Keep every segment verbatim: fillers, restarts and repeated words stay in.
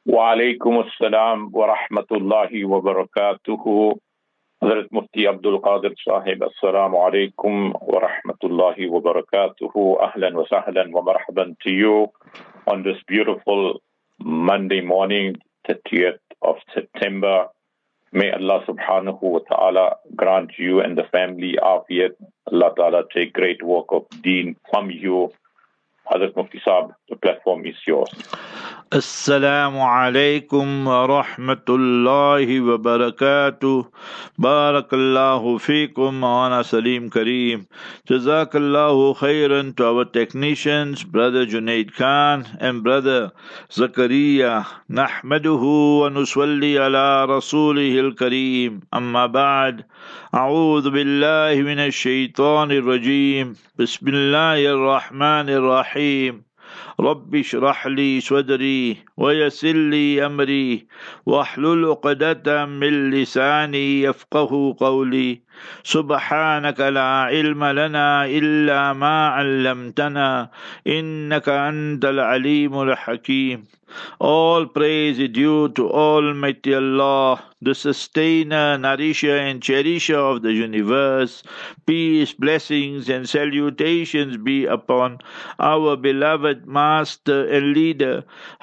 वालेकुम अस्सलाम व रहमतुल्लाहि व बरकातुहू। हज़रत मुफ्ती अब्दुल कादिर साहिब, अस्सलामु अलैकुम व रहमतुल्लाहि व बरकातुहू। Ahlan wa sahlan wa marhaban to you on this beautiful Monday morning, thirtieth of September. May Allah subhanahu wa ta'ala grant you and the family afiyat. Allah ta'ala take great work of deen from you. Hazrat Mufti Saab, the platform is yours. Assalamu alaikum wa rahmatullahi wa barakatuh. Barakallahu feekum wa ana Salim Kareem. Jazakallahu khairan to our technicians, Brother Junaid Khan and Brother Zakaria. Nahmaduhu wa nusalli ala rasulihi al-kareem. Amma ba'd. A'udhu billahi minash shaitanir rajim. Bismillahir rahmanir rahim. رب اشرح لي صدري ويسر لي أمري واحلل عقدة من لساني يفقه قولي سبحانك لا علم لنا إلا ما علمتنا إنك أنت العليم الحكيم. All praise is due to Almighty Allah, the sustainer, nourisher and cherisher of the universe. Peace, blessings and salutations be upon our beloved master and leader,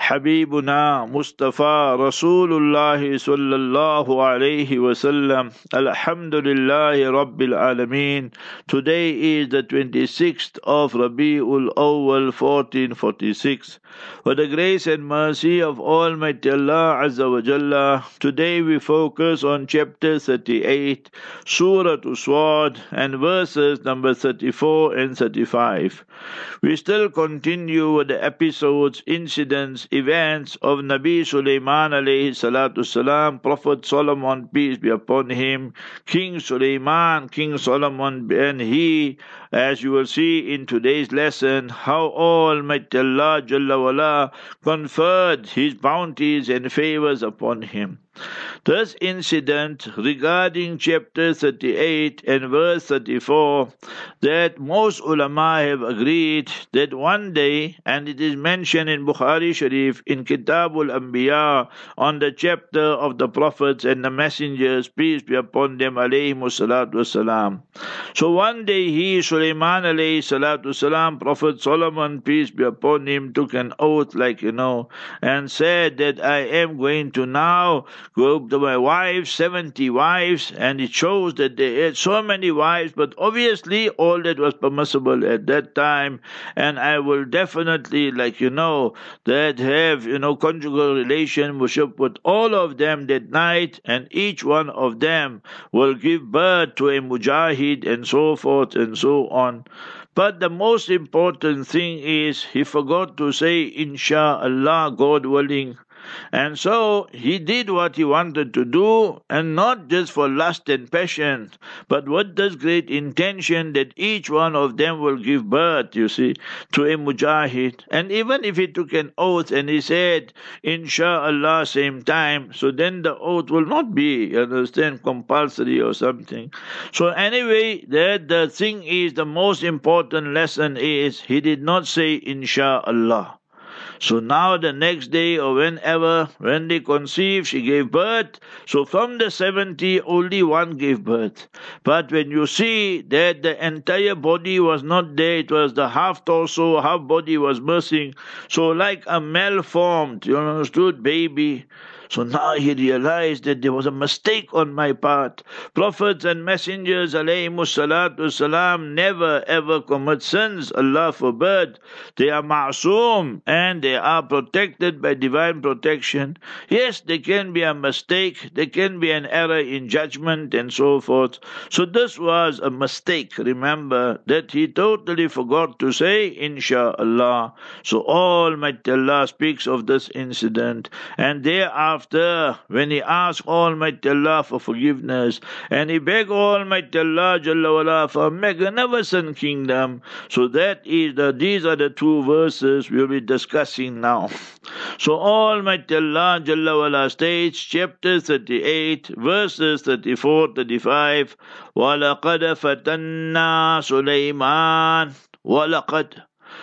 Habibuna Mustafa Rasulullah sallallahu alayhi wasallam. Alhamdulillahi Rabbil Alameen. Today is the twenty-sixth of Rabiul Awwal fourteen forty-six. For the grace and mercy of Almighty Allah Azza wa Jalla, today we focus on chapter thirty-eight, Surah Swad, and verses number thirty-four and thirty-five. We still continue with the episodes, incidents, events of Nabi Sulaiman alayhi salatu salam, Prophet Solomon, peace be upon him, King Sulaiman, King Solomon, and he, as you will see in today's lesson, how Almighty Allah Jalla wala conferred his bounties and favors upon him. This incident regarding chapter thirty-eight and verse thirty-four, that most ulama have agreed that one day, and it is mentioned in Bukhari Sharif in Kitabul Anbiya on the chapter of the prophets and the messengers, peace be upon them, alayhimu salatu wasalam. So one day he, Sulaiman alayhi salatu wasalam, Prophet Solomon, peace be upon him, took an oath, like you know, and said that I am going to now go to my wives, seventy wives, and it shows that they had so many wives, but obviously all that was permissible at that time, and I will definitely, like you know, that have, you know, conjugal relation, worship with all of them that night, and each one of them will give birth to a mujahid, and so forth and so on. But the most important thing is he forgot to say, Insha'Allah, God willing. And so he did what he wanted to do, and not just for lust and passion, but with this great intention that each one of them will give birth, you see, to a mujahid. And even if he took an oath and he said, Insha'Allah, same time, so then the oath will not be, you understand, compulsory or something. So anyway, that the thing is, the most important lesson is, he did not say Insha'Allah. So now the next day or whenever, when they conceived, she gave birth. So from the seventy, only one gave birth. But when you see that the entire body was not there, it was the half torso, half body was missing. So like a malformed, you understood, baby. So now he realized that there was a mistake on my part. Prophets and messengers, alayhimu salatu salam, never ever commit sins, Allah forbid. They are ma'soom and they are protected by divine protection. Yes, there can be a mistake, there can be an error in judgment and so forth. So this was a mistake. Remember that he totally forgot to say, Insha'Allah. So Almighty Allah speaks of this incident, and thereafter, After, when he asked Almighty Allah for forgiveness, and he begged Almighty Allah Jalla wala for a magnificent kingdom. So that is the, these are the two verses we'll be discussing now. So Almighty Allah Jalla wala states, chapter thirty-eight, verses thirty-four to thirty-five, وَلَقَدْ فَتَنَّا سُلَيْمَانَ وَلَقَدْ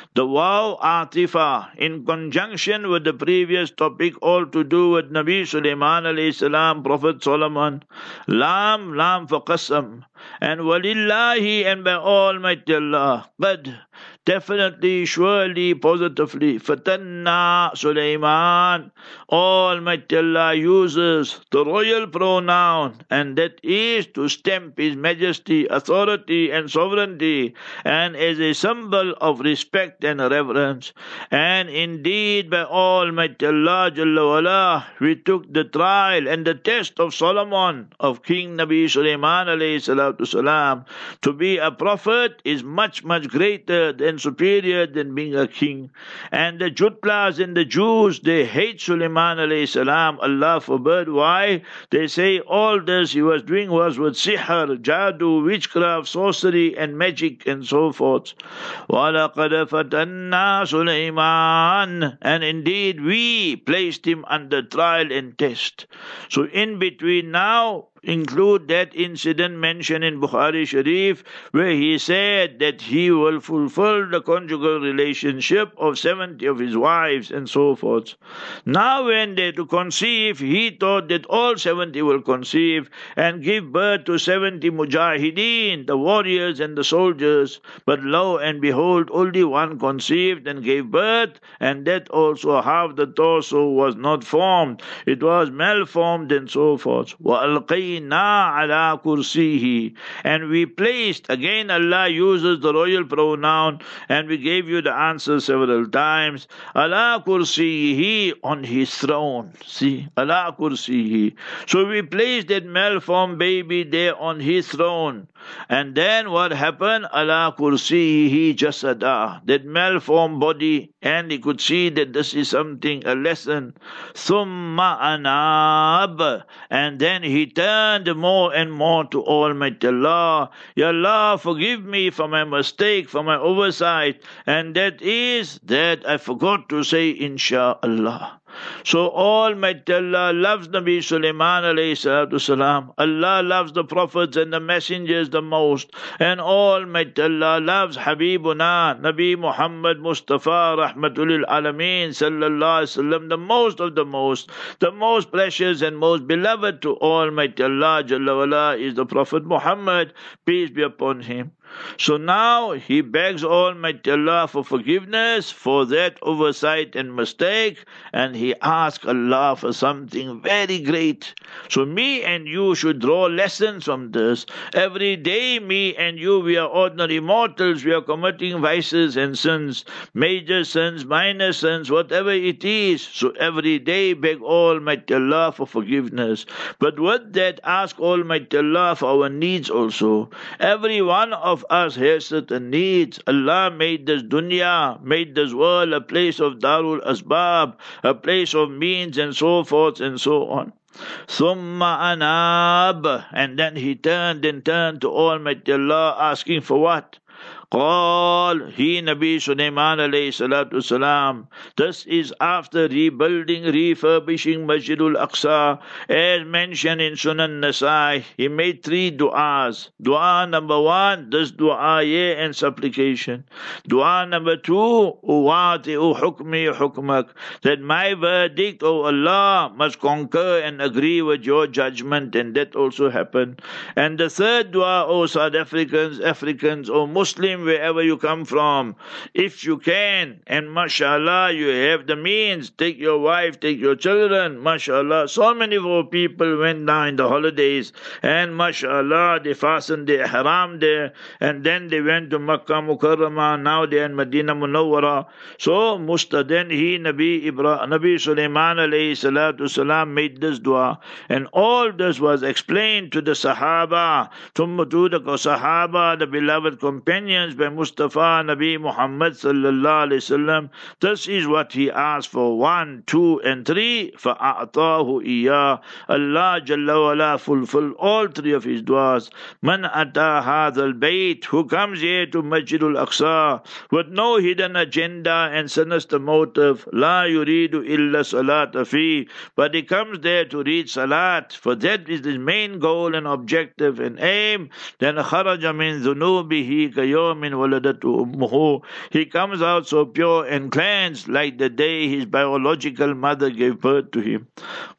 The waw atifa in conjunction with the previous topic, all to do with Nabi Sulaiman alayhi salam, Prophet Solomon. Lam, lam for qasam. And walillahi, and by Almighty Allah. Qad, definitely, surely, positively. Fatanna Sulaiman. Almighty Allah uses the royal pronoun, and that is to stamp His majesty, authority, and sovereignty, and as a symbol of respect and reverence. And indeed, by Almighty Allah Jalla wala, we took the trial and the test of Solomon, of King Nabi Sulaiman alayhi salatu salam. To be a prophet is much, much greater than superior than being a king. And the Jutlas and the Jews, they hate Sulaiman alayhi salam. Allah forbid. Why? They say all this he was doing was with sihr, jadoo, witchcraft, sorcery, and magic, and so forth. وَلَقَدْ فَتَنَّا Sulaiman. And indeed we placed him under trial and test. So in between now, include that incident mentioned in Bukhari Sharif, where he said that he will fulfill the conjugal relationship of seventy of his wives and so forth. Now when they to conceive, he thought that all seventy will conceive and give birth to seventy mujahideen, the warriors and the soldiers. But lo and behold, only one conceived and gave birth, and that also half the torso was not formed. It was malformed and so forth. وَأَلْقَيْنَا عَلَى كُرْسِيهِ. And we placed, again Allah uses the royal pronoun, and we gave you the answer several times. عَلَى كُرْسِيهِ, on his throne. See, عَلَى كُرْسِيهِ. So we placed that malformed baby there on his throne. And then what happened? عَلَى كُرْسِيهِ جَسَدًا, that malformed body, and he could see that this is something, a lesson. ثُمَّ أَنَابَ, and then he turned more and more to Almighty Allah. Ya Allah, forgive me for my mistake, for my oversight. And that is that I forgot to say Insha'Allah. So Almighty Allah loves Nabi Sulaiman alayhi salatu salam. Allah loves the prophets and the messengers the most. And Almighty Allah loves Habibuna, Nabi Muhammad Mustafa Rahmatul Alameen sallallahu alaihi wasallam, the most of the most. The most precious and most beloved to Almighty Allah Jalla wala is the Prophet Muhammad, peace be upon him. So now he begs Almighty Allah for forgiveness for that oversight and mistake, and he asks Allah for something very great. So me and you should draw lessons from this. Every day me and you, we are ordinary mortals, we are committing vices and sins, major sins, minor sins, whatever it is. So every day beg Almighty Allah for forgiveness. But with that, ask Almighty Allah for our needs also. Every one of us has certain needs. Allah made this dunya, made this world a place of darul asbab, a place of means and so forth and so on. Thumma anab, and then he turned and turned to Almighty Allah, asking for what? Qal, he Nabi Sulaiman alayhi salatu salam. This is after rebuilding, refurbishing Masjidul Aqsa. As mentioned in Sunan Nasai, he made three du'as. Dua number one, this dua yeah, and supplication. Dua number two, uwati'u hukmi hukmak, that my verdict, O Allah, must concur and agree with your judgment, and that also happened. And the third dua, O South Africans, Africans, O Muslim, wherever you come from, if you can, and mashallah, you have the means, take your wife, take your children, mashallah. So many of our people went down in the holidays, and mashallah, they fastened their ihram there, and then they went to Makkah Mukarramah, now they are in Medina Munawwara. So Mustaden, he, Nabi Ibrahim, Nabi Sulaiman alayhi salatu salam made this dua, and all this was explained to the Sahaba, to the Sahaba, the beloved companions, by Mustafa Nabi Muhammad sallallahu alaihi wasallam. This is what he asked for. One, two, and three. فَأَعْطَاهُ إِيَّا. Allah Jalla wala fulfill all three of his duas. Man ata hadha al-bayt, who comes here to Masjidul Aqsa with no hidden agenda and sinister motive, la yuridu illa salat fi, but he comes there to read salat, for that is his main goal and objective and aim. Then kharaja min dhunubihi kayawm yawmin waladatu ummuhu. He comes out so pure and cleansed like the day his biological mother gave birth to him.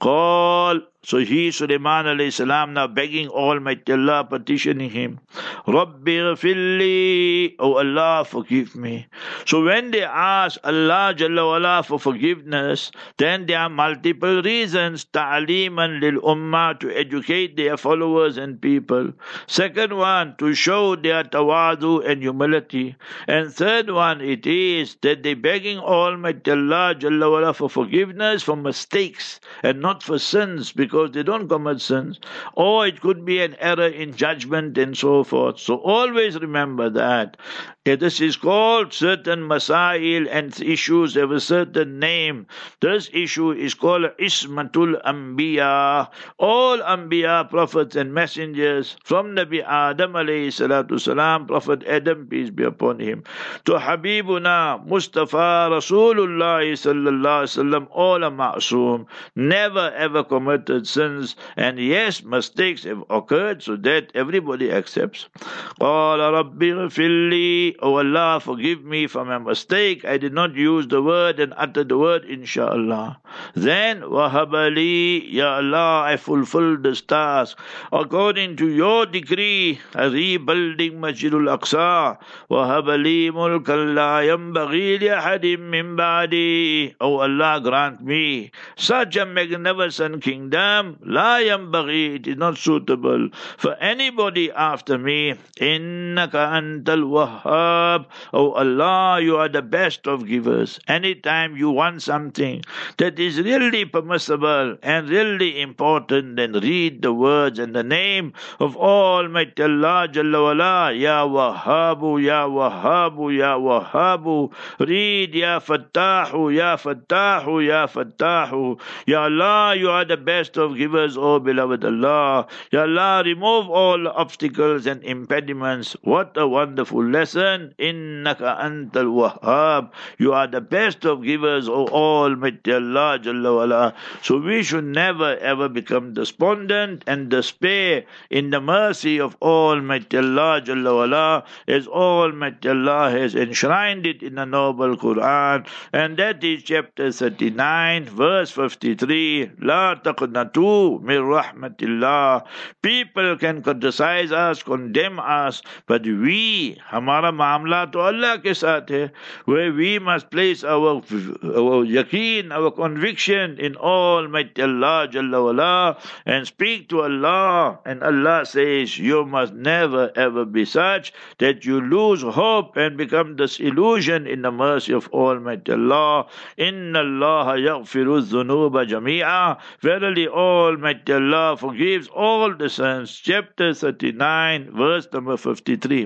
Qal, so he, Sulaiman alayhi salam, now begging Almighty Allah, petitioning him, Rabbi ghfirli, oh Allah, forgive me. So when they ask Allah Jalla wala for forgiveness, then there are multiple reasons, ta'aliman lil ummah, to educate their followers and people. Second one, to show their tawadu and humility. And third one, it is that they begging Almighty Allah Jalla wala for forgiveness for mistakes and not for sins, because they don't commit sins. Or it could be an error in judgment and so forth. So always remember that. Yeah, this is called certain masail and issues have a certain name. This issue is called Ismatul Anbiya. All Anbiya, prophets and messengers, from Nabi Adam alayhi salatu salam, Prophet Adam, peace be upon him, to Habibuna, Mustafa, Rasulullah sallallahu alaihi wasallam, all are ma'soom, never ever committed sins, and yes, mistakes have occurred, so that everybody accepts. Qala Rabbi ghfirli, oh Allah, forgive me for my mistake. I did not use the word and utter the word, inshaAllah. Then, wahabali, Ya Allah, I fulfilled this task. According to your decree, a rebuilding Masjidul Aqsa. Wahabali mulkan la yambaghi li ahadim min ba'di. Oh Allah, grant me such a magnificent kingdom. La yambaghi, it is not suitable for anybody after me. Innaka antal wahhab. Oh Allah, you are the best of givers. Anytime you want something that is really permissible and really important, then read the words and the name of Almighty Allah Jalla wala. Ya Wahhabu, Ya Wahhabu, Ya Wahhabu. Read Ya Fattahu, Ya Fattahu, Ya Fattahu. Ya Allah, you are the best of givers, O beloved Allah. Ya Allah, remove all obstacles and impediments. What a wonderful lesson. Innaka antal wahhab. You are the best of givers, O Almighty Allah Jalla wala. So we should never ever become despondent and despair in the mercy of Almighty Allah Jalla wala, as Almighty Allah has enshrined it in the noble Quran, and that is chapter thirty-nine, verse fifty-three. La taqnatu min rahmatillah. People can criticize us, condemn us, but we, hamara मामला तो अल्लाह के साथ है, where we must place our, our yaqeen, our conviction in Almighty Allah Jalla wala, and speak to Allah. And Allah says, you must never ever be such that you lose hope and become disillusioned in the mercy of Almighty Allah. Inna Allah yaghfiru dhunuba jami'a. Verily Almighty Allah forgives all the sins. Chapter thirty-nine, verse number fifty-three.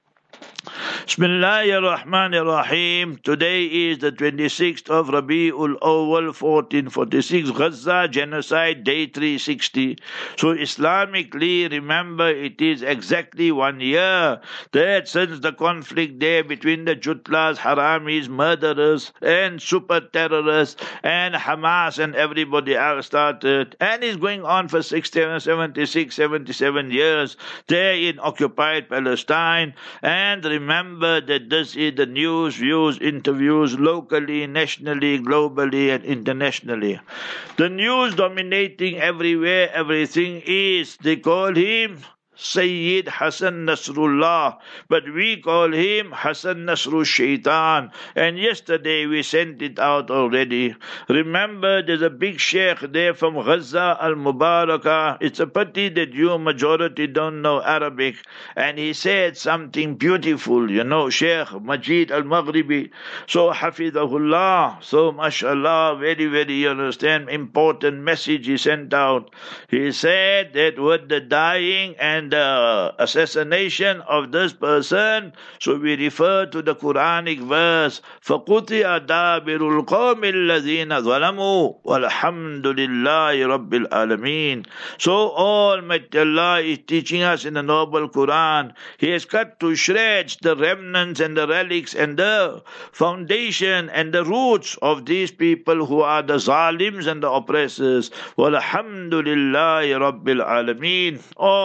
Bismillahir Rahmanir Rahim. Today is the twenty-sixth of Rabiul Awwal, fourteen forty-six, Gaza genocide, day three sixty. So Islamically, remember, it is exactly one year that since the conflict there between the Jutlas, Haramis, murderers, and super terrorists, and Hamas and everybody else started, and is going on for sixty, seventy-six, seventy-seven years there in occupied Palestine. And remember that this is the news, views, interviews locally, nationally, globally, and internationally. The news dominating everywhere, everything is, they call him Sayyid Hassan Nasrullah, but we call him Hassan Nasrul Shaitan. And yesterday we sent it out already. Remember, there's a big sheikh there from Gaza al-Mubarakah. It's a pity that you majority don't know Arabic. And he said something beautiful, you know, Sheikh Majid al-Maghribi. So Hafidahullah, so mashallah, very, very, you understand, important message he sent out. He said that with the dying and the assassination of this person, so we refer to the Quranic verse, فَقُطِعَ دَابِرُ الْقَوْمِ الَّذِينَ ظَلَمُوا وَالْحَمْدُ لِلَّهِ رَبِّ الْعَالَمِينَ. So Almighty Allah is teaching us in the noble Quran. He has cut to shreds the remnants and the relics and the foundation and the roots of these people who are the zalims and the oppressors. وَالْحَمْدُ لِلَّهِ رَبِّ الْعَالَمِينَ. All praise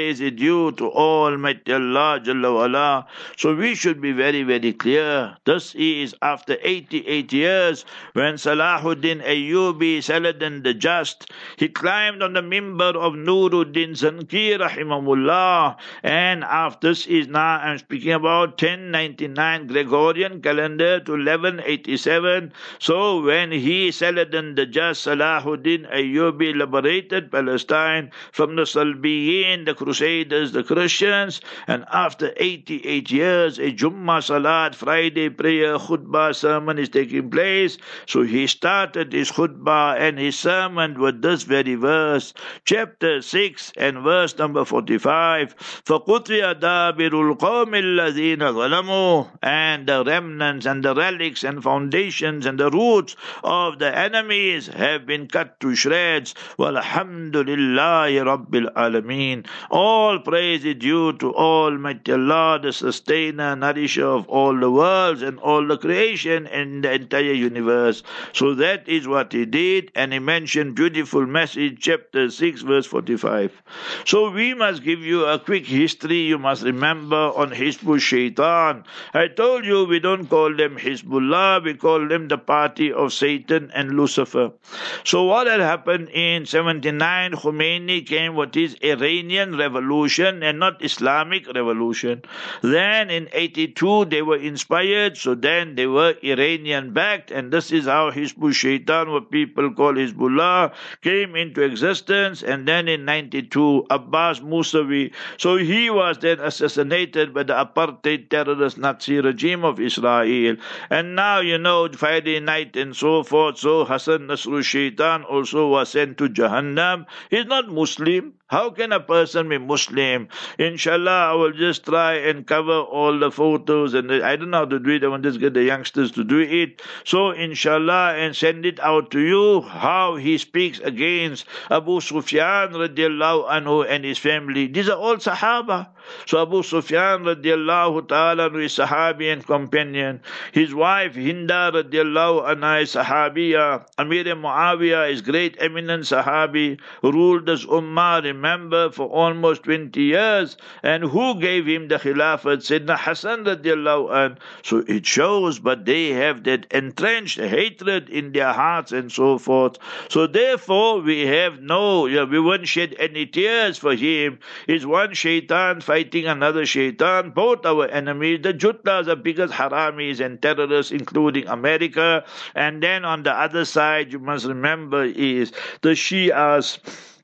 praise is due to Almighty Allah Jalla wa'ala. So we should be very, very clear. This is after eighty-eight years when Salahuddin Ayyubi, Saladin the Just, he climbed on the mimbar of Nuruddin Zanki rahimahullah, and after this is now I'm speaking about ten ninety-nine Gregorian calendar to eleven eighty-seven. So when he, Saladin the Just, Salahuddin Ayyubi, liberated Palestine from the Salbiyin, the Crusaders, the Christians, and after eighty-eight years a Jummah Salat, Friday prayer, khutbah, sermon is taking place. So he started his khutbah and his sermon with this very verse, chapter six and verse number forty-five. فَقُطِيَ دَابِرُ الْقَوْمِ الَّذِينَ ظَلَمُوا, and the remnants and the relics and foundations and the roots of the enemies have been cut to shreds. Walhamdulillahi Rabbil Alameen. All praise is due to Almighty Allah, the sustainer, nourisher of all the worlds and all the creation and the entire universe. So that is what he did, and he mentioned beautiful message, chapter six, verse forty-five. So we must give you a quick history, you must remember, on Hizbul Shaitan. I told you we don't call them Hizbullah, we call them the party of Satan and Lucifer. So what had happened in seventy-nine, Khomeini came with his Iranian revolution and not Islamic revolution. Then in eighty-two they were inspired, so then they were Iranian backed, and this is how Hizbul Shaitan, what people call Hizbullah, came into existence. And then in ninety-two, Abbas Musawi, so he was then assassinated by the apartheid terrorist Nazi regime of Israel. And now you know Friday night and so forth, so Hassan Nasrul Shaitan also was sent to Jahannam. He's not Muslim. How can a person be Muslim? Inshallah, I will just try and cover all the photos, and I don't know how to do it. I will just get the youngsters to do it. So inshallah, and send it out to you, how he speaks against Abu Sufyan radiallahu anhu and his family. These are all Sahaba. So Abu Sufyan radiallahu ta'ala anhu is Sahabi and companion. His wife Hinda radiallahu anha is Sahabiya. Amir Muawiyah is great eminent Sahabi, ruled as Ummah, remember, for almost twenty years. And who gave him the Khilafat? Sayyidina Hassan radiallahu anhu. So it shows, but they have that entrenched hatred in their hearts and so forth. So therefore we have no, yeah, we won't shed any tears for him. It's one shaitan fighting another shaitan, both our enemies. The Jutlas are biggest haramis and terrorists, including America. And then on the other side, you must remember, is the Shias.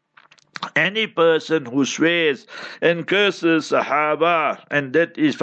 Any person who swears and curses Sahaba, and that is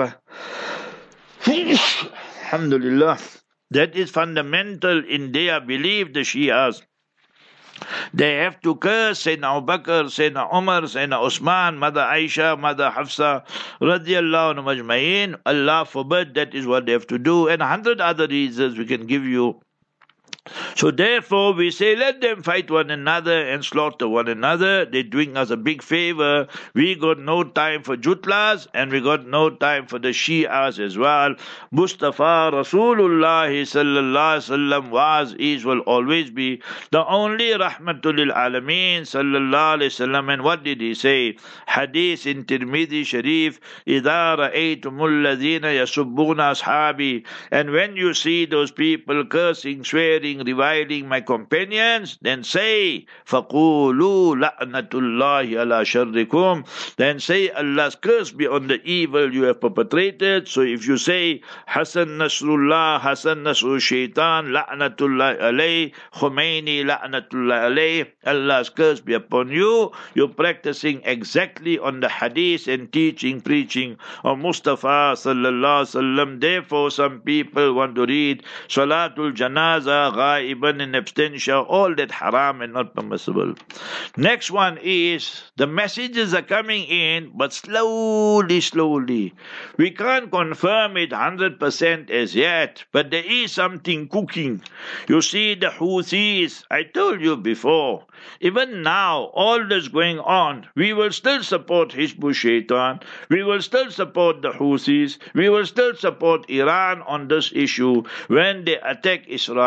Alhamdulillah, that is fundamental in their belief, the Shias. They have to curse Sayyidina Abu Bakr, Sayyidina Umar, Sayyidina Usman, Mother Aisha, Mother Hafsa, radiallahu anhu majma'in. Allah forbid, that is what they have to do. And a hundred other reasons we can give you. So therefore we say, let them fight one another and slaughter one another. They're doing us a big favor. We got no time for Jutlas, and we got no time for the Shias as well. Mustafa Rasulullah sallallahu alaihi wasallam was, is, will always be the only rahmatul lil alameen sallallahu alaihi wasallam. And what did he say? Hadith in Tirmidhi Sharif, idha ra'aytumul ladhina yasubbuna ashabi, and when you see those people cursing, swearing, reviling my companions, then say, فَقُولُوا لَعْنَةُ اللَّهِ عَلَى شَرِّكُمْ, then say, Allah's curse be on the evil you have perpetrated. So if you say Hassan Nasrullah, Hassan Nasrul Shaitan, la'natullah alayh, Khomeini, la'natullah alayh, Allah's curse be upon you, you're practicing exactly on the hadith and teaching, preaching of Mustafa sallallahu alaihi wasallam. Therefore some people want to read Salatul Janaza, Ghaiban and abstention, all that haram and not permissible. Next one is, the messages are coming in, but slowly, slowly. We can't confirm it one hundred percent as yet, but there is something cooking. You see the Houthis, I told you before, even now, all this going on, we will still support Hizbul Shaitan, we will still support the Houthis, we will still support Iran on this issue when they attack Israel.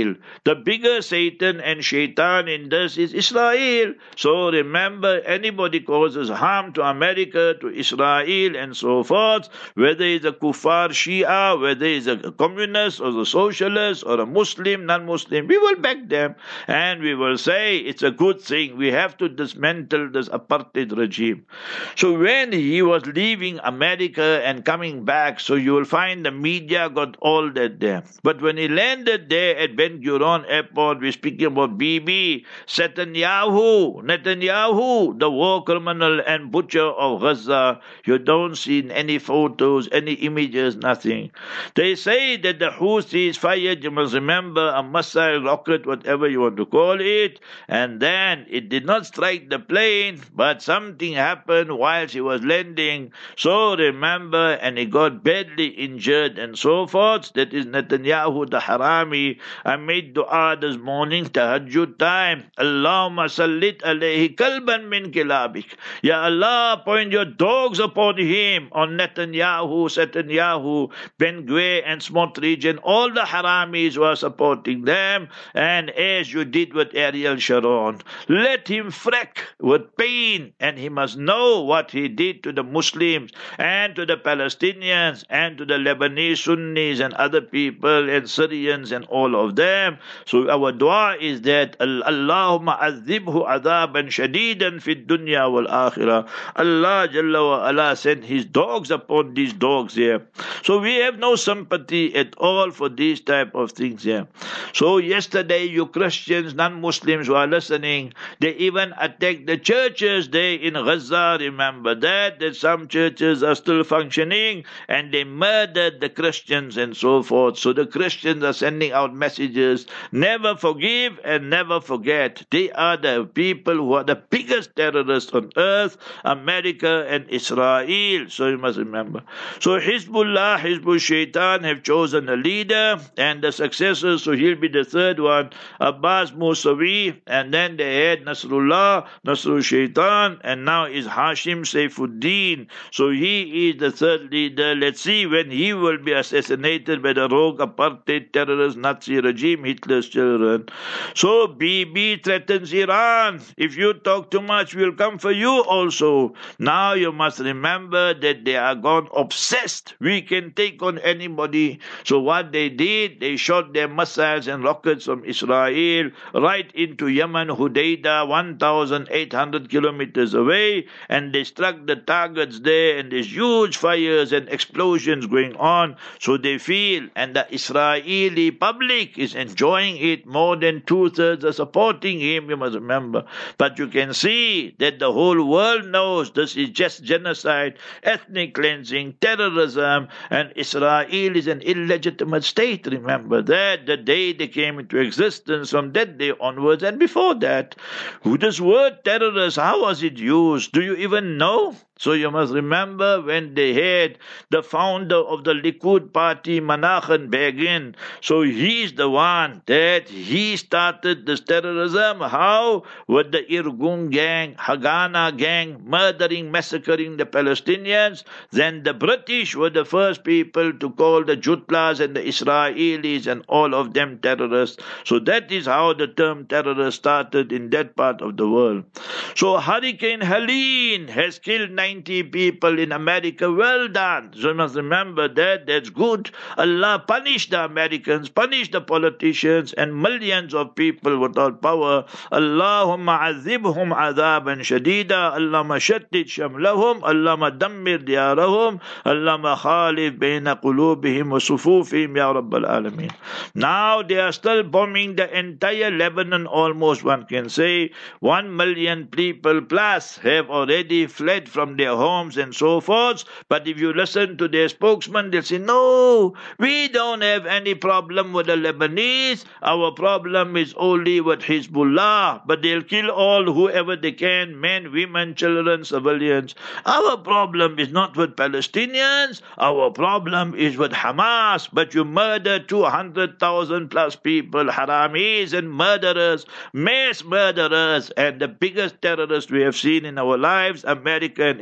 Israel. The bigger Satan and Shaitan in this is Israel. So remember, anybody causes harm to America, to Israel, and so forth, whether it's a kuffar Shia, whether it's a communist or a socialist or a Muslim, non-Muslim, we will back them and we will say it's a good thing. We have to dismantle this apartheid regime. So when he was leaving America and coming back, so you will find the media got all that there. But when he landed there at Ben Gurion Airport, we're speaking about Bibi, Netanyahu, Netanyahu, the war criminal and butcher of Gaza. You don't see any photos, any images, nothing. They say that the Houthis fired, you must remember, a missile, rocket, whatever you want to call it, and then it did not strike the plane, but something happened while he was landing. So remember, and he got badly injured and so forth. That is Netanyahu the Harami. I made dua this morning, tahajjud time. Allahumma sallit alayhi kalban min kilabik. Ya Allah, point your dogs upon him, on Netanyahu, Netanyahu, Ben-Gvir and Smotrich and all the Haramis who are supporting them. And as you did with Ariel Sharon, let him freak with pain, and he must know what he did to the Muslims and to the Palestinians and to the Lebanese Sunnis and other people and Syrians and all of them. So our dua is that Allahumma azibhu adaban shadidan fid dunya wal akhirah. Allah Jalla wa Ala sent his dogs upon these dogs here. So we have no sympathy at all for these type of things here. So yesterday, you Christians, non-Muslims who are listening, they even attacked the churches there in Gaza. Remember that, that some churches are still functioning, and they murdered the Christians and so forth. So the Christians are sending out messages, never forgive and never forget. They are the people who are the biggest terrorists on earth, America and Israel. So you must remember. So Hezbollah, Hezbollah Shaitan have chosen a leader and the successor, so he'll be the third one, Abbas Musawi, and then they had Nasrullah, Nasrul Shaitan, and now is Hashim Saifuddin. So he is the third leader. Let's see when he will be assassinated by the rogue apartheid terrorist Nazi regime, Hitler's children. So Bibi threatens Iran. If you talk too much, we'll come for you also. Now you must remember that they are gone obsessed. We can take on anybody. So what they did, they shot their missiles and rockets from Israel right into Yemen, Hudaydah, one thousand eight hundred kilometers away, and they struck the targets there, and there's huge fires and explosions going on. So they feel, and the Israeli public is enjoying it. More than two-thirds are supporting him, you must remember. But you can see that the whole world knows this is just genocide, ethnic cleansing, terrorism, and Israel is an illegitimate state. Remember that, the day they came into existence, from that day onwards, and before that. This word terrorist, how was it used? Do you even know? So you must remember when they had the founder of the Likud party, Menachem Begin. So he's the one that he started this terrorism. How? With the Irgun gang, Haganah gang, murdering, massacring the Palestinians. Then the British were the first people to call the Jutlas and the Israelis and all of them terrorists. So that is how the term terrorist started in that part of the world. So Hurricane Helene has killed ninety people in America. Well done. So you must remember that. That's good. Allah punished the Americans, punished the politicians, and millions of people without power. Allahumma azibhum azaban shadida. Allahumma shattid shamlahum. Allahumma dammir diyarahum. Allahumma khalif bayna qulubihim wa sufufihim ya Rabbal Alameen. Now they are still bombing the entire Lebanon, almost one can say. One million people plus have already fled from their homes and so forth. But if you listen to their spokesman, they'll say, no, we don't have any problem with the Lebanese. Our problem is only with Hezbollah. But they'll kill all whoever they can, men, women, children, civilians. Our problem is not with Palestinians. Our problem is with Hamas. But you murder two hundred thousand plus people, haramis and murderers, mass murderers, and the biggest terrorists we have seen in our lives, America and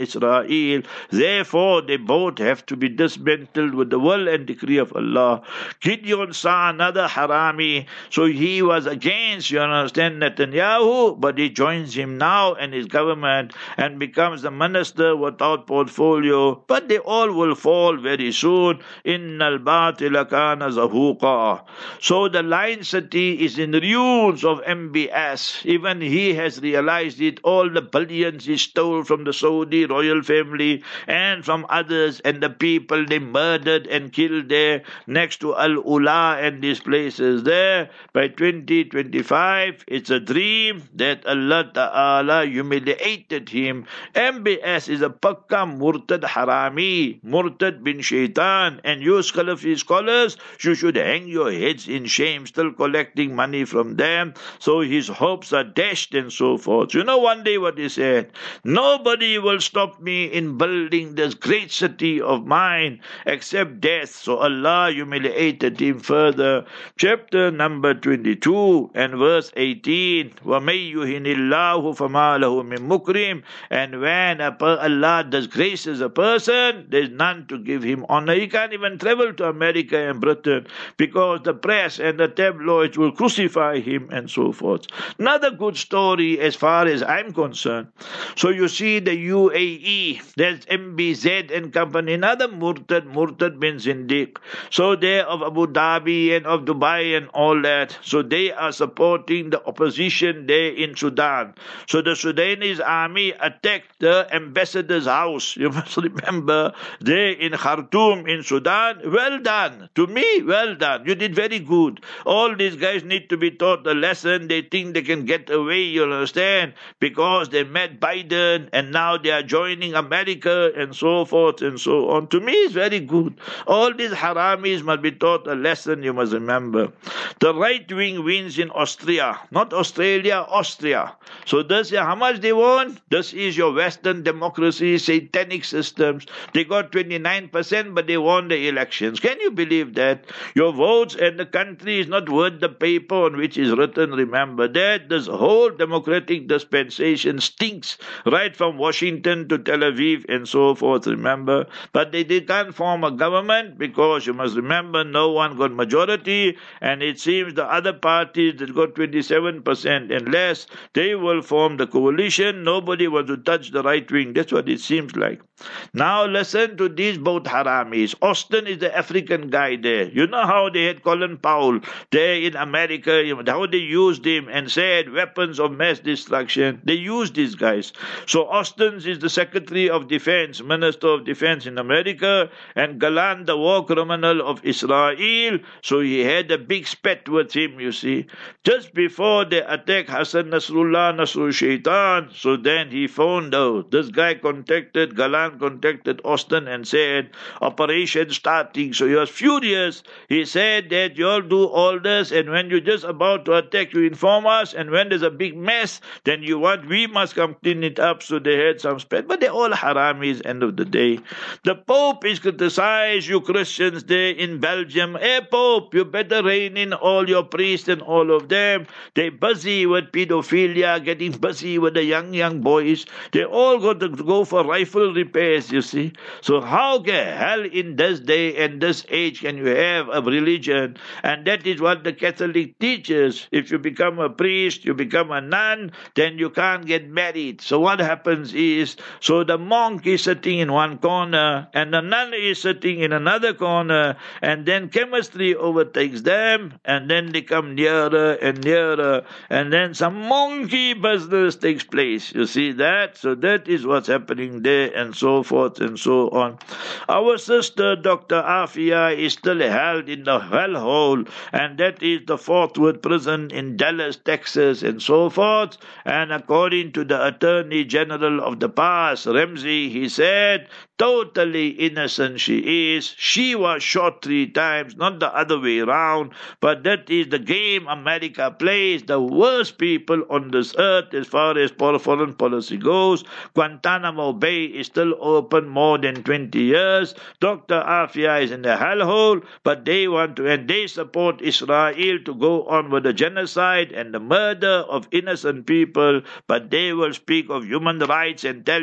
Israel. Therefore, they both have to be dismantled with the will and decree of Allah. Gideon saw another harami, so he was against, you understand, Netanyahu, but he joins him now and his government and becomes the minister without portfolio. But they all will fall very soon. Innal batila kana zahuqa. So the Lion City is in ruins of M B S. Even he has realized it. All the billions he stole from the Saudi royal family and from others, and the people they murdered and killed there next to Al-Ula and these places there. By twenty twenty-five, it's a dream that Allah Ta'ala humiliated him. M B S is a pakka murtad harami, murtad bin shaitan, and you Salafi scholars, you should hang your heads in shame, still collecting money from them. So his hopes are dashed and so forth. You know one day what he said? Nobody will stop me in building this great city of mine except death. So Allah humiliated him further. Chapter number twenty-two and verse eighteen. وَمَن يُهِنِ اللَّهُ فَمَا لَهُ مِن مُكْرِمٍ. And when a per- Allah disgraces a person, there's none to give him honor. He can't even travel to America and Britain because the press and the tabloids will crucify him and so forth. Another good story as far as I'm concerned. So you see the U A E, there's M B Z and company, another Murtad, Murtad bin Zindiq. So they of Abu Dhabi and of Dubai and all that. So they are supporting the opposition there in Sudan. So the Sudanese army attacked the ambassador's house. You must remember, there in Khartoum in Sudan. Well done. To me, well done. You did very good. All these guys need to be taught a lesson. They think they can get away, you understand, because they met Biden and now they are joining America and so forth and so on. To me, it's very good. All these haramis must be taught a lesson, you must remember. The right wing wins in Austria, not Australia, Austria. So this is how much they won. This is your Western democracy, satanic systems. They got twenty-nine percent, but they won the elections. Can you believe that? Your votes and the country is not worth the paper on which is written. Remember that. This whole democratic dispensation stinks, right from Washington to Tel Aviv and so forth, remember. But they, they can't form a government because you must remember no one got majority, and it seems the other parties that got twenty-seven percent and less, they will form the coalition. Nobody wants to touch the right wing. That's what it seems like. Now listen to these both haramis. Austin is the African guy there. You know how they had Colin Powell there in America, how they used him and said weapons of mass destruction. They used these guys. So Austin is the Secretary of Defense, Minister of Defense in America, and Galan, the war criminal of Israel. So he had a big spat with him, you see. Just before they attacked Hassan Nasrullah, Nasrul Shaitan, so then he phoned out. This guy contacted, Galan contacted Austin and said, operation starting. So he was furious. He said that you'll do all this, and when you're just about to attack, you inform us, and when there's a big mess, then you want, we must come clean it up. So they had some spat, but they're all haramis, end of the day. The Pope is criticized, you Christians there in Belgium. Hey Pope, you better rein in all your priests and all of them. They're busy with pedophilia, getting busy with the young, young boys. They all got to go for rifle repairs, you see. So how the hell in this day and this age can you have a religion? And that is what the Catholic teaches. If you become a priest, you become a nun, then you can't get married. So what happens is, so the monk is sitting in one corner and the nun is sitting in another corner, and then chemistry overtakes them, and then they come nearer and nearer, and then some monkey business takes place. You see that? So that is what's happening there and so forth and so on. Our sister Doctor Afia is still held in the hellhole, and that is the Fort Worth prison in Dallas, Texas and so forth. And according to the Attorney General of the past, Ramsey, he said, totally innocent she is. She was shot three times, not the other way around. But that is the game America plays. The worst people on this earth as far as foreign policy goes. Guantanamo Bay is still open more than twenty years. Doctor Afia is in the hellhole, but they want to, and they support Israel to go on with the genocide and the murder of innocent people. But they will speak of human rights and tell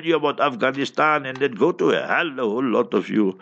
you about Afghanistan and then go to hell, a whole lot of you.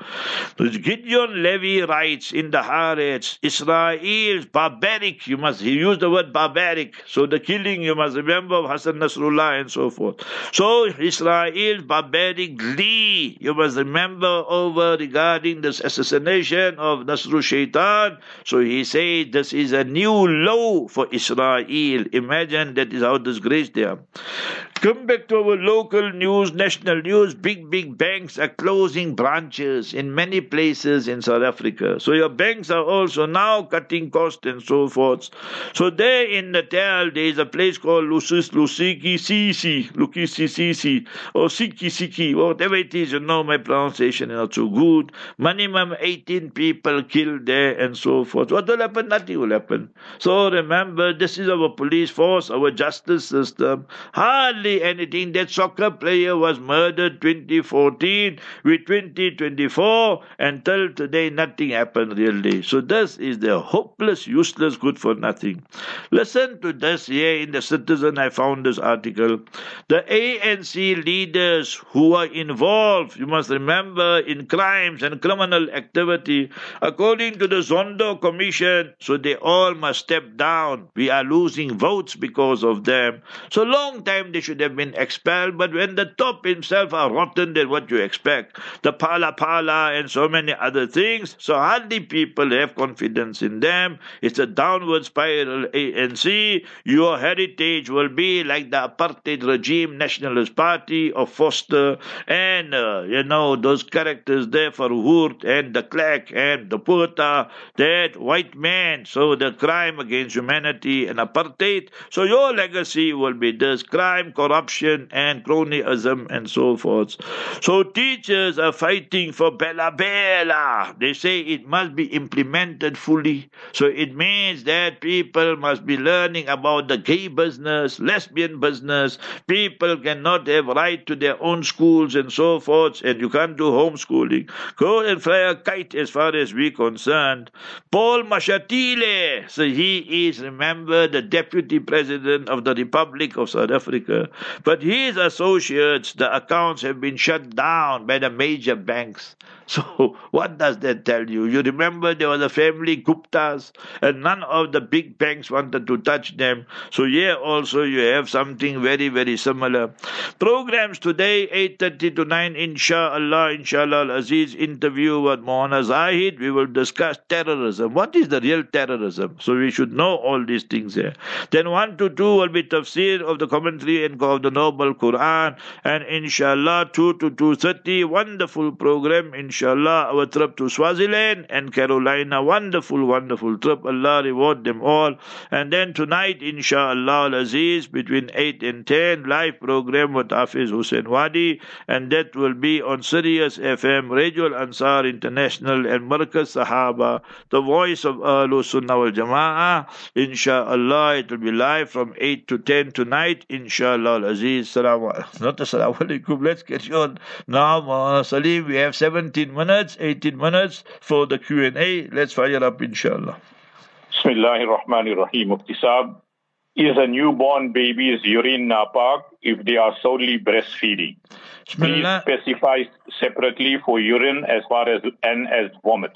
Gideon Levy writes in the Haaretz, Israel's barbaric, you must he used the word barbaric, so the killing, you must remember, of Hassan Nasrullah and so forth. So Israel's barbaric glee, you must remember over regarding this assassination of Nasru Shaitan. So he said this is a new low for Israel. Imagine that is how disgraced they are. Come back to our local news, national news. Big, big banks are closing branches in many places in South Africa. So your banks are also now cutting costs and so forth. So there in Natal, there is a place called Lucis Lusiki Sisi, Lukisi Sisi, or Siki Siki, whatever it is, you know my pronunciation is not so good. Minimum eighteen people killed there and so forth. What will happen? Nothing will happen. So remember, this is our police force, our justice system. Hardly anything. That soccer player was murdered twenty fourteen with twenty twenty-four until today nothing happened really. So this is the hopeless, useless, good for nothing. Listen to this here in the Citizen. I found this article. The A N C leaders who are involved, you must remember, in crimes and criminal activity, according to the Zondo Commission, so they all must step down. We are losing votes because of them. So long time they should have been expelled, but when the top himself are rotten, then what you expect? The Pala Pala and so many other things. So hardly people have confidence in them. It's a downward spiral, A N C. Your heritage will be like the apartheid regime, Nationalist Party of Foster, and uh, you know those characters there for Hoort and de Klerk and the Puerta, that white man. So the crime against humanity and apartheid. So your legacy will be this crime, corruption and cronyism and so forth. So teachers are fighting for Bella Bella. They say it must be implemented fully. So it means that people must be learning about the gay business, lesbian business. People cannot have right to their own schools and so forth, and you can't do homeschooling. Go and fly a kite as far as we're concerned. Paul Mashatile, so he is, remember, the deputy president of the Republic of South Africa. But his associates, the accounts have been shut down by the major banks. So what does that tell you? You remember there was a family Guptas and none of the big banks wanted to touch them. So here also you have something very, very similar. Programs today, eight thirty to nine, inshallah, inshallah al-Aziz, interview with Mohana Zahid. We will discuss terrorism. What is the real terrorism? So we should know all these things here. Then one to two will be tafsir of the commentary and of the Noble Quran. And inshallah, two to two thirty, wonderful program, inshallah. Inshallah, our trip to Swaziland and Carolina, wonderful, wonderful trip. Allah reward them all. And then tonight, inshallah al-Aziz, between eight and ten, live program with Hafiz Hussein Wadi, and that will be on Sirius F M, Radio Al-Ansar International and Markaz Sahaba, the voice of Ahlul Sunnah wal Jama'ah. Inshallah, it will be live from eight to ten tonight, inshallah al-Aziz. Salaam alaikum. Not assalamu alaikum. Let's get on now. Mawlana Salim, we have seventeen minutes, eighteen minutes for the Q and A. Let's fire up, inshallah. Bismillahir Rahmanir Rahim. Muftisab, is a newborn baby's urine napak if they are solely breastfeeding? Please specify separately for urine as far as and as vomit.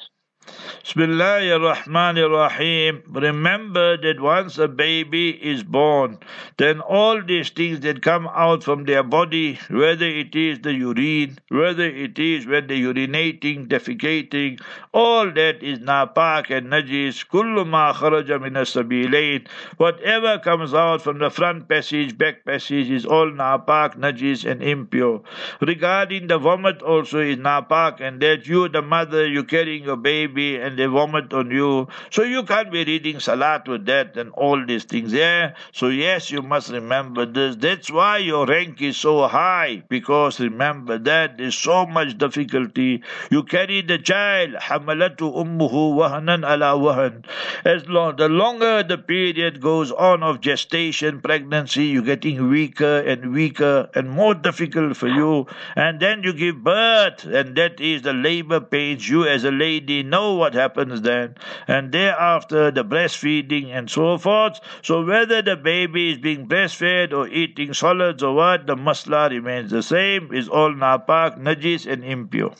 Bismillahir Rahmanir Rahim. Remember that once a baby is born, then all these things that come out from their body, whether it is the urine, whether it is when they're urinating, defecating, all that is napak and najis. Kullu ma kharaja min as-sabilayn. Whatever comes out from the front passage, back passage is all napak, najis and impure. Regarding the vomit also is napak, and that you, the mother, you carrying your baby and they vomit on you. So you can't be reading salat with that and all these things there. So yes, you must remember this. That's why your rank is so high, because remember that there's so much difficulty. You carry the child, hamalatu ummuhu wahanan ala wahan. As long, the longer the period goes on of gestation, pregnancy, you're getting weaker and weaker and more difficult for you. And then you give birth, and that is the labor pains. You as a lady know know what happens then. And thereafter, the breastfeeding and so forth. So whether the baby is being breastfed or eating solids or what, the masla remains the same, is all napak, najis and impure.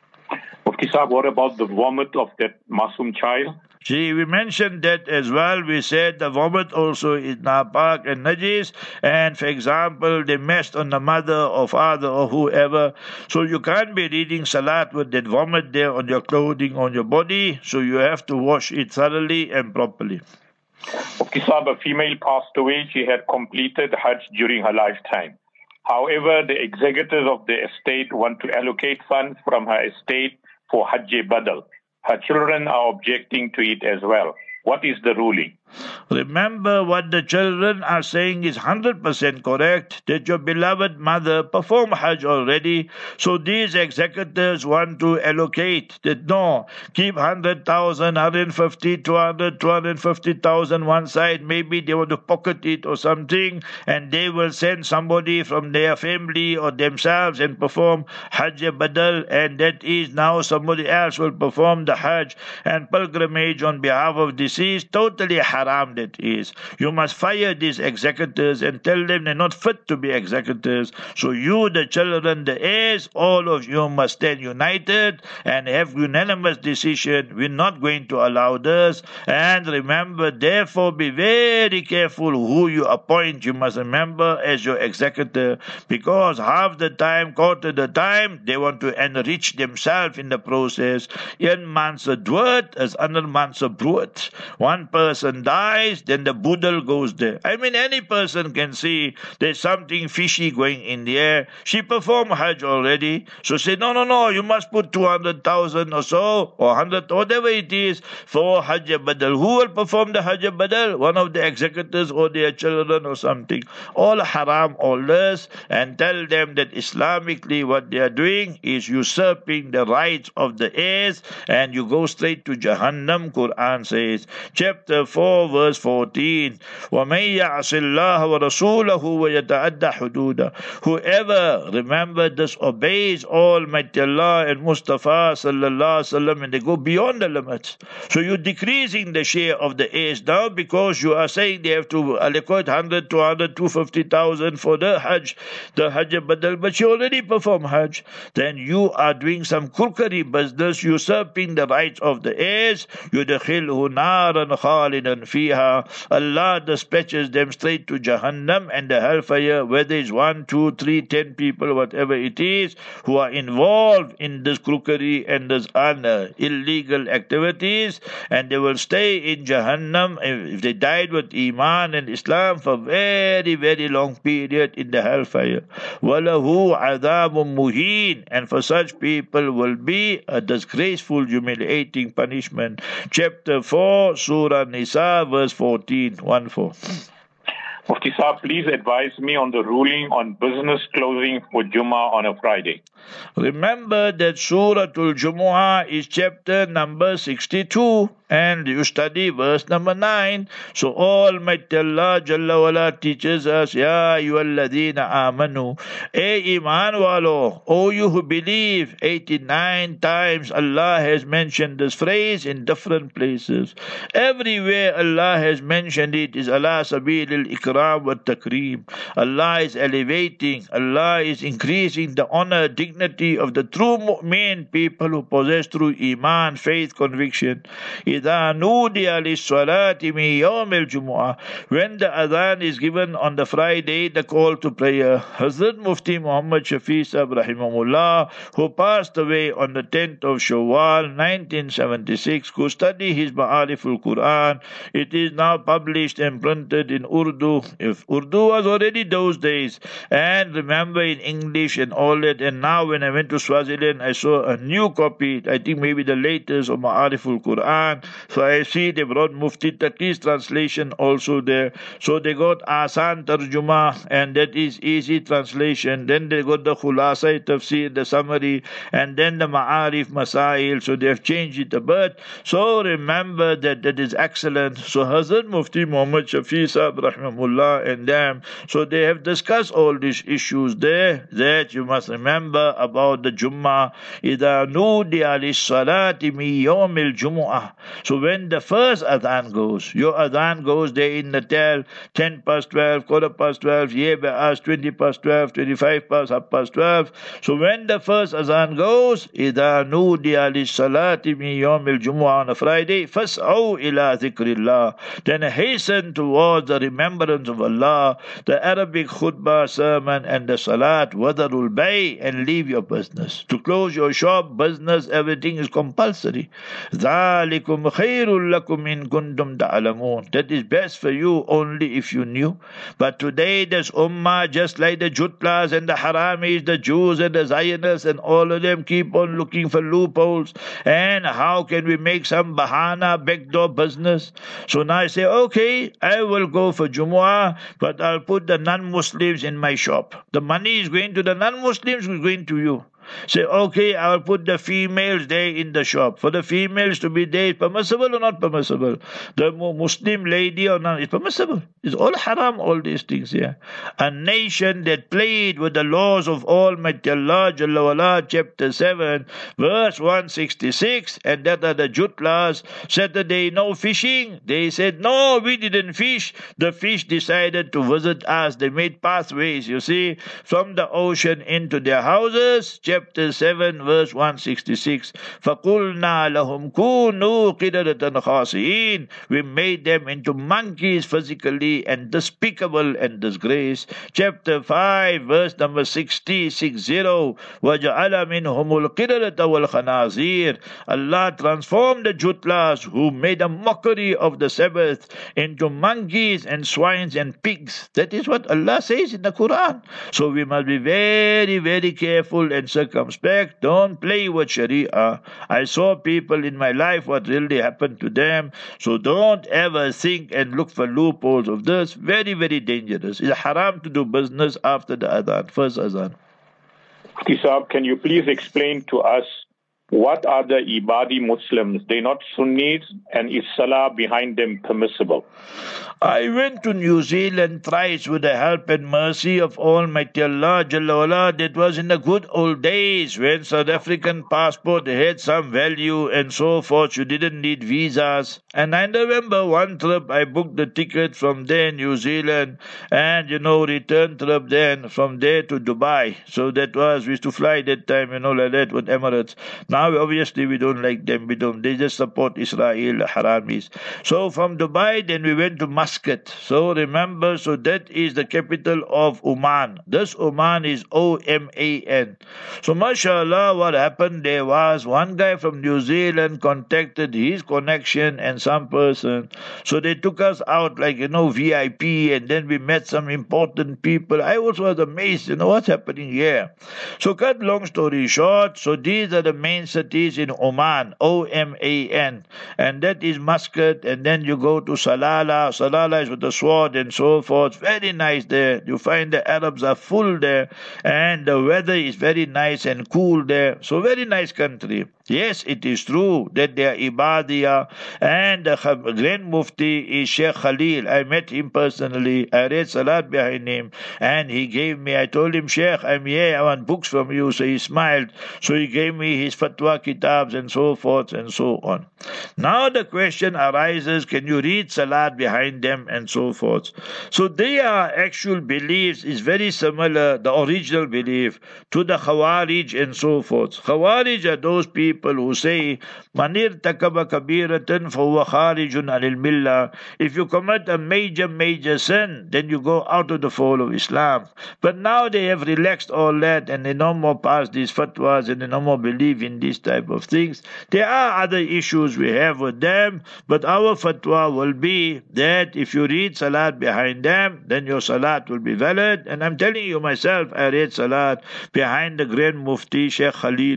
Mufti Sahib, what about the vomit of that Masum child? See, we mentioned that as well. We said the vomit also is napak and najis. And for example, they messed on the mother or father or whoever. So you can't be reading salat with that vomit there on your clothing, on your body. So you have to wash it thoroughly and properly. Mufti Sahib, a female passed away. She had completed Hajj during her lifetime. However, the executors of the estate want to allocate funds from her estate for Hajj Badal. Her children are objecting to it as well. What is the ruling? Remember, what the children are saying is one hundred percent correct, that your beloved mother performed Hajj already. So these executors want to allocate that no, keep one hundred thousand, one hundred fifty, two hundred, two hundred fifty thousand one side. Maybe they want to pocket it or something, and they will send somebody from their family or themselves and perform Hajj Badal, and that is now somebody else will perform the Hajj and pilgrimage on behalf of deceased. Totally haram that is. You must fire these executors and tell them they're not fit to be executors. So you, the children, the heirs, all of you must stand united and have unanimous decision. We're not going to allow this. And remember, therefore, be very careful who you appoint. You must remember as your executor, because half the time, quarter the time, they want to enrich themselves in the process. Een man se dood is ander man se brood. One person dies, then the boodle goes there. I mean, any person can see there's something fishy going in the air. She performed Hajj already, so say, no, no, no, you must put two hundred thousand or so, or one hundred, whatever it is, for Hajj Badal. Who will perform the Hajj Badal? One of the executors or their children or something. All haram, all this, and tell them that Islamically what they are doing is usurping the rights of the heirs, and you go straight to Jahannam. Quran says, chapter four, verse fourteen, وَمَن يَعْصِ اللَّهَ وَرَسُولَهُ وَيَتَعَدَّ حُدُودَهُ. Whoever, remember, disobeys Almighty Allah and Mustafa sallallahu alaihi wasallam, and they go beyond the limits. So you're decreasing the share of the heirs now, because you are saying they have to allocate one hundred, two hundred, two hundred fifty thousand for the Hajj, the Hajj Badal, but you already perform Hajj. Then you are doing some crookery business, usurping the rights of the heirs. يُدْخِلْهُ نَارًا خَالِدًا فِيهَا. Allah dispatches them straight to Jahannam and the hellfire, where there is one, two, three, ten people, whatever it is, who are involved in this crookery and this uh, illegal activities, and they will stay in Jahannam if they died with Iman and Islam for very, very long period in the hellfire. وَلَهُ عَذَابٌ مُهِينٌ. And for such people will be a disgraceful, humiliating punishment. Chapter four, Surah Nisa, verse fourteen, one four. Mufti Sahib, please advise me on the ruling on business closing for Jummah on a Friday. Remember that Surah Al-Jumu'ah is chapter number sixty-two, and you study verse number nine. So Almighty Allah Jalla wala teaches us, Ya ayyuhalladhina amanu, E iman walo, O you who believe. eighty-nine times Allah has mentioned this phrase in different places. Everywhere Allah has mentioned it is ala sabil al-ikram wa takreem. Allah is elevating, Allah is increasing the honor, dignity of the true mu'min, people who possess true iman, faith, conviction. إِذَا نُودِيَ لِلصَّلَاةِ مِنْ يَوْمِ الْجُمُعَةِ. When the adhan is given on the Friday, the call to prayer. Hazrat Mufti Muhammad Shafi Sahib Rahimahullah, who passed away on the tenth of Shawwal nineteen seventy-six, who studied his Ma'ariful Quran. It is now published and printed in Urdu. If Urdu was already those days, and remember in English and all that, and now when I went to Swaziland, I saw a new copy, I think maybe the latest of Ma'ariful Quran. So I see they brought Mufti Taqi's translation also there. So they got Asan Tarjuma, and that is easy translation. Then they got the Khulasa Tafsir, the summary, and then the Ma'arif Masail. So they have changed it a bit. So remember that that is excellent. So Hazrat Mufti Muhammad Shafi Sahib Rahimahullah rahimahullah, and them. So they have discussed all these issues there, that you must remember about the Jummah. إِذَا نُودِيَ لِلصَّلَاةِ مِنْ يَوْمِ الْجُمُعَةِ. So when the first adhan goes, your adhan goes there in the tel, ten past twelve, quarter past twelve, yeah, by us, twenty past twelve, twenty-five past, half past twelve. So when the first adhan goes, إِذَا نُودِيَ لِلصَّلَاةِ مِنْ يَوْمِ الْجُمُعَةِ, on a Friday, فَاسْعَوْا إِلَىٰ ذِكْرِ اللَّهِ. Then hasten towards the remembrance of Allah, the Arabic khutbah, sermon, and the salat, wadarul bay, and leave your business. To close your shop, business, everything is compulsory. ذَلِكُمْ خَيْرٌ لَكُمْ إِن كُنْتُمْ تَعْلَمُونَ. That is best for you only if you knew. But today this ummah, just like the Jutlas and the Haramis, the Jews and the Zionists and all of them, keep on looking for loopholes. And how can we make some bahana, backdoor business? So now I say, okay, I will go for Jumu'ah, but I'll put the non-Muslims in my shop. The money is going to the non-Muslims, is going to you. Say, okay, I'll put the females there in the shop. For the females to be there, permissible or not permissible? The Muslim lady or not, it's permissible. It's all haram, all these things here. A nation that played with the laws of Almighty Allah, Jalla wala, chapter seven, verse one sixty-six, and that are the Jutlas. Saturday, no fishing. They said, no, we didn't fish. The fish decided to visit us. They made pathways, you see, from the ocean into their houses. Chapter seven, verse one sixty-six. فَقُلْنَا لَهُمْ كُونُوا قِرَدَةً خَاسِئِينَ. We made them into monkeys physically and despicable and disgrace. Chapter five, verse number sixty, sixty. وَجَعَلَ مِنْهُمُ الْقِرَدَةَ وَالْخَنَازِيرَ. Allah transformed the Jutlas who made a mockery of the Sabbath into monkeys and swines and pigs. That is what Allah says in the Quran. So we must be very, very careful and circumspect. Don't play with Sharia. I saw people in my life what really happened to them. So don't ever think and look for loopholes of this. Very, very dangerous. It's haram to do business after the adhan, first adhan. Tisab, can you please explain to us what are the Ibadi Muslims? They're not Sunnis, and is Salah behind them permissible? I went to New Zealand thrice with the help and mercy of Almighty Allah Jalla wala. That was in the good old days when South African passport had some value and so forth. You didn't need visas. And I remember one trip I booked the ticket from there, New Zealand, and you know, return trip then from there to Dubai. So that was, we used to fly that time, you know, like that with Emirates. Now obviously we don't like them. We don't. They just support Israel, Haramis. So from Dubai, then we went to Muscat. So remember, so that is the capital of Oman. This Oman is O M A N. So mashallah, what happened there was one guy from New Zealand contacted his connection and some person. So they took us out like, you know, V I P, and then we met some important people. I also was amazed, you know, what's happening here. So cut long story short, so these are the main cities in Oman, O M A N. And that is Muscat, and then you go to Salalah. Salalah is with the sword and so forth. Very nice there. You find the Arabs are full there, and the weather is very nice and cool there. So very nice country. Yes, it is true that they are Ibadiyah, and the Grand Mufti is Sheikh Khalil. I met him personally. I read Salat behind him, and he gave me, I told him, Sheikh, I'm here, I want books from you. So he smiled. So he gave me his fatwa kitabs and so forth and so on. Now the question arises, can you read Salat behind them and so forth? So their actual beliefs is very similar, the original belief, to the Khawarij and so forth. Khawarij are those people who say, Manir takaba kabiratan fahuwa kharijun anil millah. If you commit a major, major sin, then you go out of the fold of Islam. But now they have relaxed all that, and they no more pass these fatwas, and they no more believe in these type of things. There are other issues we have with them, but our fatwa will be that if you read Salat behind them, then your Salat will be valid. And I'm telling you myself, I read Salat behind the Grand Mufti Sheikh Khalili.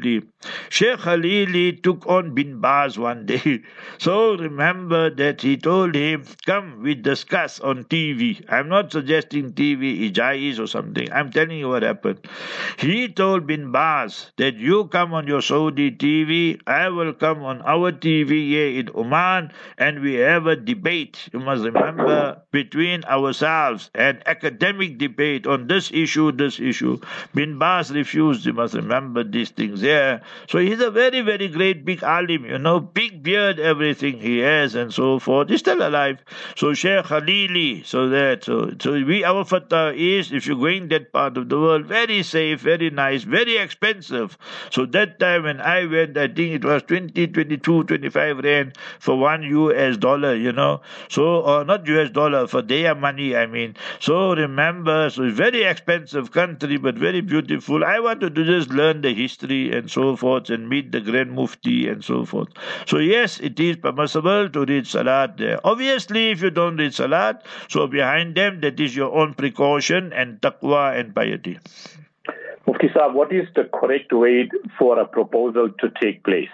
Sheikh Khalili took on Bin Baz one day. So remember that he told him, come, we discuss on T V. I'm not suggesting T V is jais or something. I'm telling you what happened. He told Bin Baz that you come on your Saudi T V, I will come on our T V here in Oman, and we have a debate. You must remember, between ourselves, an academic debate on this issue, this issue. Bin Baz refused. You must remember these things there. So he's a very, very great big alim, you know, big beard, everything he has and so forth. He's still alive. So Sheikh Khalili, so that, so, so we, our fatwa is, if you're going that part of the world, very safe, very nice, very expensive. So that time when I went, I think it was twenty, twenty-two, twenty-five rand for one U S dollar, you know. So, or not U S dollar, for their money, I mean. So remember, so it's very expensive country, but very beautiful. I wanted to just learn the history and so forth and meet the Grand Mufti and so forth. So yes, it is permissible to read Salat there. Obviously, if you don't read Salat, so behind them, that is your own precaution and taqwa and piety. Mufti Sahab, what is the correct way for a proposal to take place?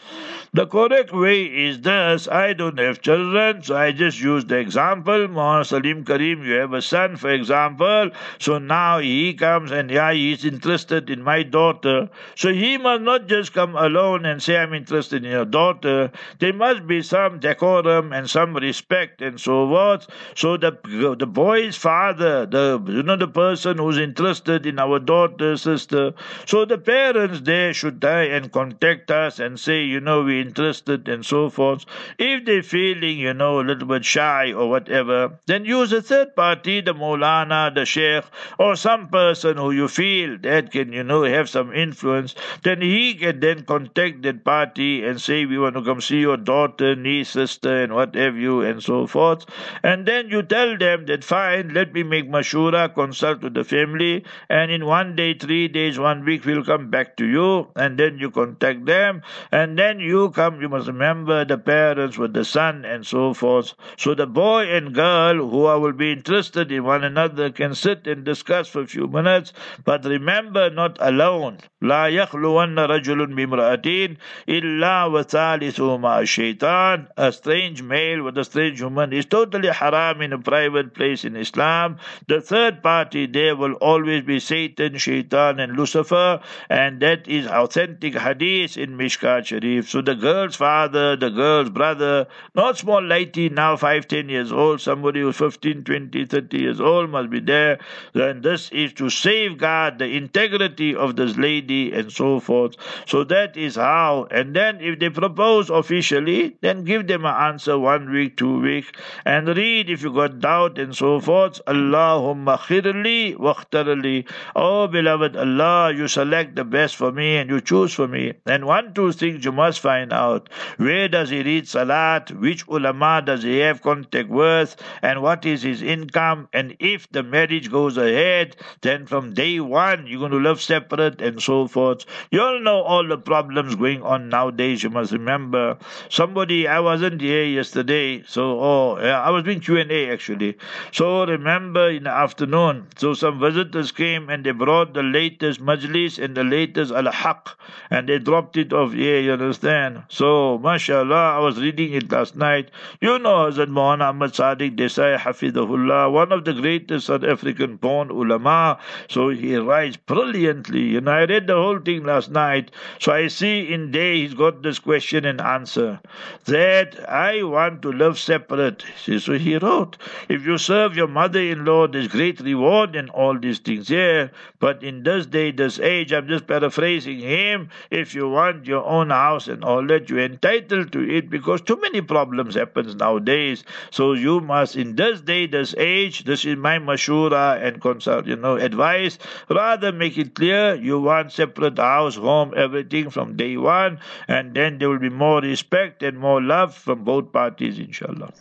The correct way is this: I don't have children, so I just use the example. Muhammad Salim Karim, you have a son, for example. So now he comes and yeah, he's interested in my daughter. So he must not just come alone and say, I'm interested in your daughter. There must be some decorum and some respect and so forth. So the the boy's father, the you know the person who's interested in our daughter, sister. So the parents there should try and contact us and say, you know, we interested and so forth. If they're feeling, you know, a little bit shy or whatever, then use a third party, the Maulana, the Sheikh, or some person who you feel that can, you know, have some influence. Then he can then contact that party and say, we want to come see your daughter, niece, sister, and what have you, and so forth. And then you tell them that, fine, let me make mashura, consult with the family, and in one day, three days, one week, we'll come back to you, and then you contact them, and then you come, you must remember the parents with the son and so forth. So the boy and girl who will be interested in one another can sit and discuss for a few minutes, but remember, not alone. لا يخلون رجل بامرأة إلا وثالثهما الشيطان. A strange male with a strange woman is totally haram in a private place in Islam. The third party there will always be Satan, Shaitan, and Lucifer, and that is authentic hadith in Mishkat Sharif. So the girl's father, the girl's brother, not small lady now five, ten years old, somebody who's fifteen, twenty, thirty years old must be there. And this is to safeguard the integrity of this lady and so forth. So that is how. And then if they propose officially, then give them an answer one week, two weeks, and read if you got doubt and so forth. Allahumma khirli waqtarli. Oh beloved Allah, you select the best for me and you choose for me. And one, two things you must find out. Where does he read Salat? Which ulama does he have contact with? And what is his income? And if the marriage goes ahead, then from day one you're going to live separate and so forth. You all know all the problems going on nowadays. You must remember. Somebody, I wasn't here yesterday, so oh, yeah, I was doing Q and A actually. So remember in the afternoon, so some visitors came and they brought the latest majlis and the latest al-haq, and they dropped it off here, you understand? So, mashallah, I was reading it last night. You know Hazrat Maulana Ahmad Sadiq Desai Hafidahullah, one of the greatest South African born ulama. So he writes brilliantly. You know, I read the whole thing last night. So I see in there he's got this question and answer. That I want to live separate. So he wrote, if you serve your mother-in-law, there's great reward and all these things. Yeah, but in this day, this age, I'm just paraphrasing him, if you want your own house and all that, you're entitled to it, because too many problems happens nowadays. So you must, in this day, this age, this is my mashura and consult, you know, advice, rather make it clear you want separate house, home, everything from day one, and then there will be more respect and more love from both parties, inshallah.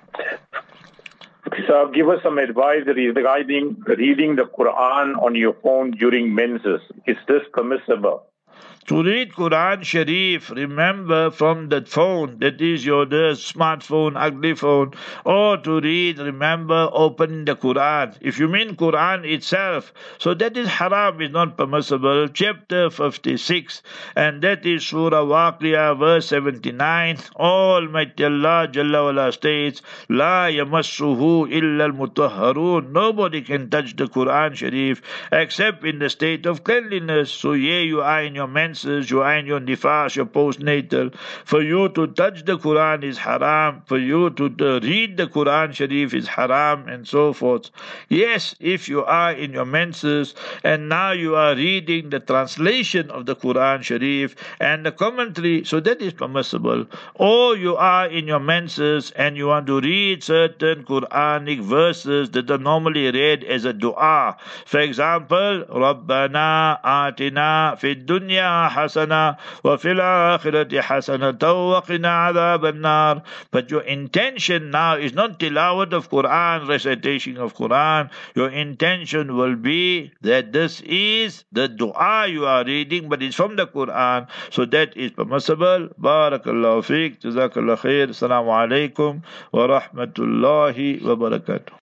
So give us some advice regarding reading the Quran on your phone during menses. Is this permissible? To read Quran Sharif, remember from the phone, that is your the smartphone, ugly phone, or to read, remember opening the Quran. If you mean Quran itself, so that is haram, is not permissible. Chapter fifty-six, and that is Surah Waqiyah, verse seventy-nine. Almighty Allah Jalla wala states, La yamassuhu illa al-mutahharun. Nobody can touch the Quran Sharif except in the state of cleanliness. So here you are in your menses, you are in your nifas, your postnatal. For you to touch the Quran is haram. For you to, to read the Quran Sharif is haram, and so forth. Yes, if you are in your menses and now you are reading the translation of the Quran Sharif and the commentary, so that is permissible. Or you are in your menses and you want to read certain Quranic verses that are normally read as a dua. For example, Rabbana atina fid dunya hasana wa fil akhirati hasanatan wa qina adhaban nar. But your intention now is not tilawat of Quran, recitation of Quran. Your intention will be that this is the dua you are reading, but it's from the Quran, so that is permissible. Barakallahu feek, jazakallahu khair. Assalamu alaikum wa rahmatullahi wa barakatuh.